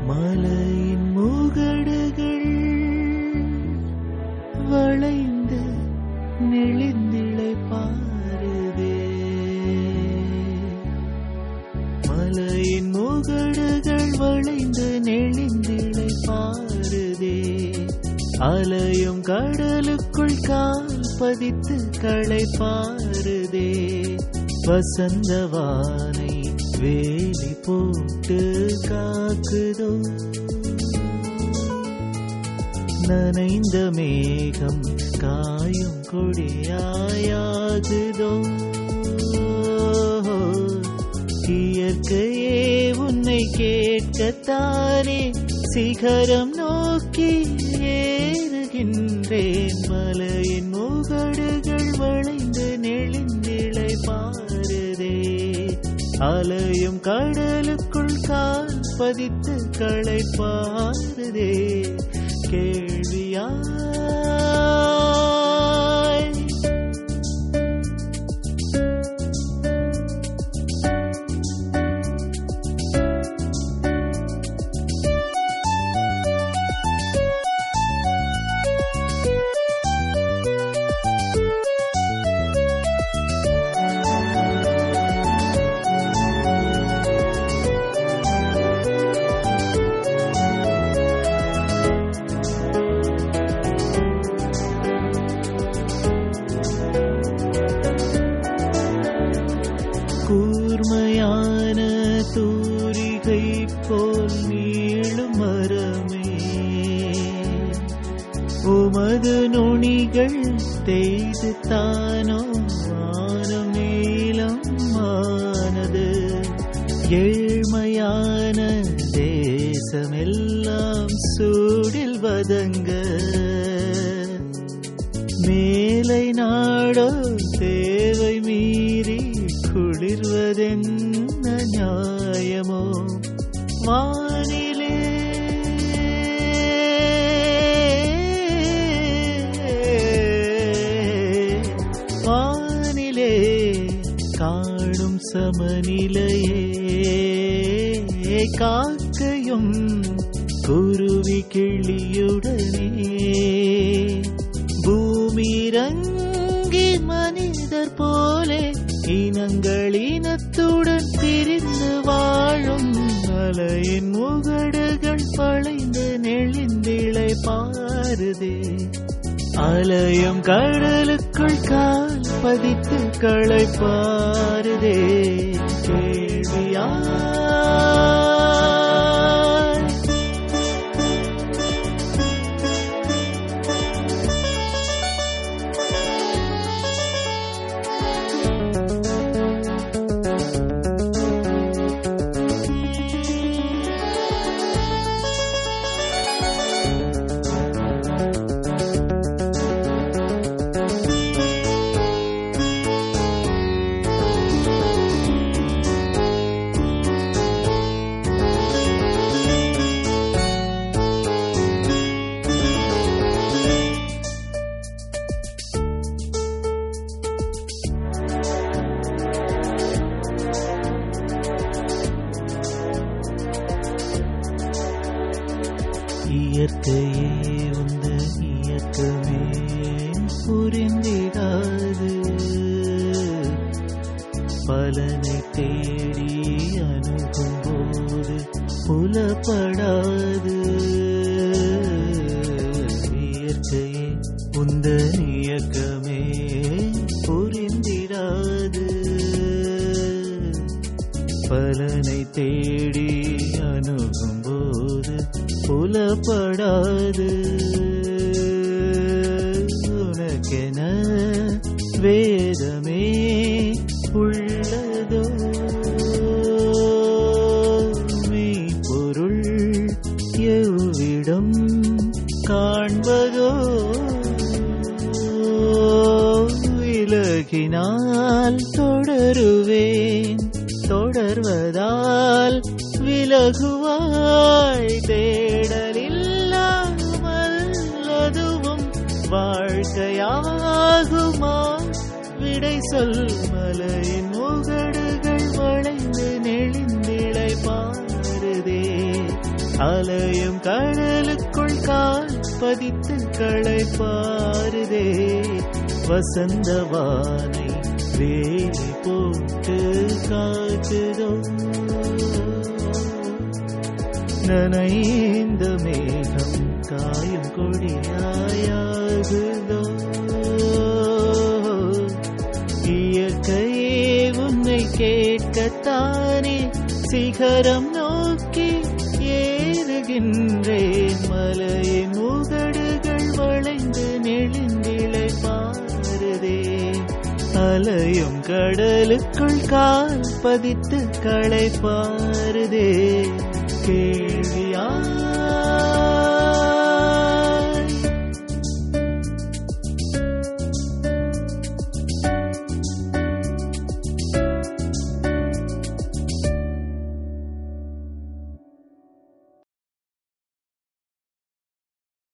மலையின் முகடுகள் வளைந்து நெளிந்திழை பாருதே. மலையின் முகடுகள் வளைந்து நெளிந்திழை பாருதே. அலையும் கடலுக்குள் கால் பதித்து களை பாருதே. வசந்தவானை வேலி போட்டு காக்குதோ. நனைந்த மேகம் காயும் கொடியாயாகுதோ. இயற்கையே உன்னை கேட்கத்தானே சிகரம் நோக்கி ஏறுகின்றேன். மலையின் முகடுகள் வளைந்து நெளிந்திழை பாருதே. அலையும் கடலுக்குள் கால் பதித்து களை பாருதே. கேள்வியாய் கூர்மையான தூரிகை போல் நீளும் மரமே, உமது நுனிகள் தேய்து தானோ வானம் நீளம் ஆனது. ஏழ்மையான தேசமெல்லாம் சூடில் வதங்க, மேலை நாடோ தேவை மீறி குளிர்வதென்ன நியாயமோ. வானிலே வானிலே காணும் சமநிலையே, காக்கையும் குருவி கிளியுடனே பூமிரங்கி மனிதர் போலே இனங்கள் இனத்துடன் பிரிந்து வாழும். மலையின் முகடுகள் பளைந்து நெளிந்திழை பாருதே. அலையும் கடலுக்குள் கால் பதித்து களை பாருதே. கேள்வியா இயற்கையே உந்த இயக்கமே புரிந்திடாது. பலனை தேடி அணுகும் போது புலப்படாது. இயற்கையே உந்த இயக்கமே புரிந்திடாது. பலனை தேடி அணுகும் போது புலப்படாது. உனக்கென வேதமே உள்ளதோ, மெய்ப்பொருள் எவ்விடம் காண்பதோ. விலகினால் தொடருவேன், தொடர்வதால் விலகுவாய். தேடலில்லாமல் அதுவும் வாழ்க்கையாகுமா? விடை சொல். மலையின் முகடுகள் வளைந்து நெளிந்திழை பாருதே. அலையும் கடலுக்குள் கால் பதித்து களைப்பாருதே வசந்தவானை வேலி போட்டு காட்டுதோ நனைந்த மேகம் காயும் கொடியாயாகுதோ இயற்கையே உன்னை கேட்கத்தானே சிகரம் நோக்கி ஏறுகின்றேன் மலையின் முகடுகள் வளைந்து நெளிந்திலை பாருதே அலையும் கடலுக்குள் கால் பதித்து களைப்பாருதே